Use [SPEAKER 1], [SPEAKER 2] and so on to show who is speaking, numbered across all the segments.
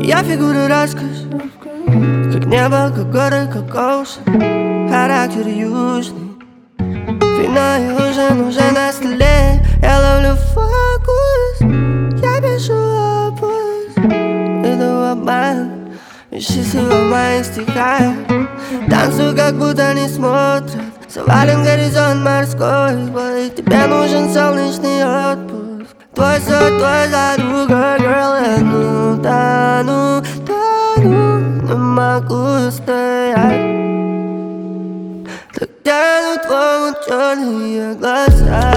[SPEAKER 1] Твоя фигура роскошь, как небо, как горы, как оушен. Характер южный, вино и ужин уже на столе. Я ловлю фокус, я пишу опус. Иду обман, счастливо в моих стихах. Танцую, как будто не смотрят. Завален горизонт морской. Тебе нужен солнечный отпуск. Твой сад, твой задруга, girl. Я тону, не могу устоять. Так тянут твои черные глаза,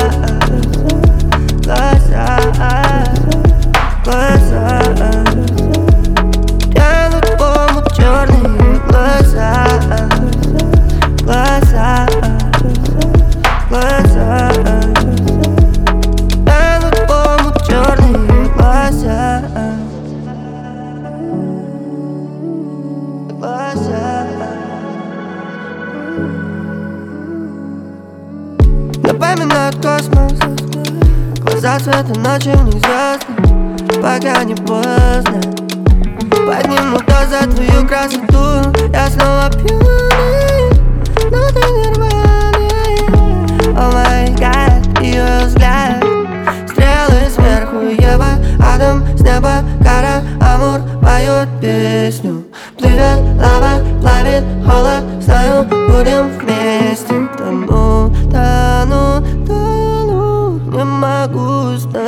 [SPEAKER 1] глаза, глаза. Тянут твои черные глаза, глаза, глаза. Тянут твои черные глаза, глаза. Напоминают космос, глаза цвета ночи, в них звезды. Пока не поздно, подниму тост за твою красоту. Я снова пьяный, но ты нормальный. О май гад, ее взгляд. Стрелы сверху, Ева, Адам с неба, кара, Амур поет песню. Плывет лава, плавит холод, знаю, будем вместе. Тону, тону, тону, не могу устоять.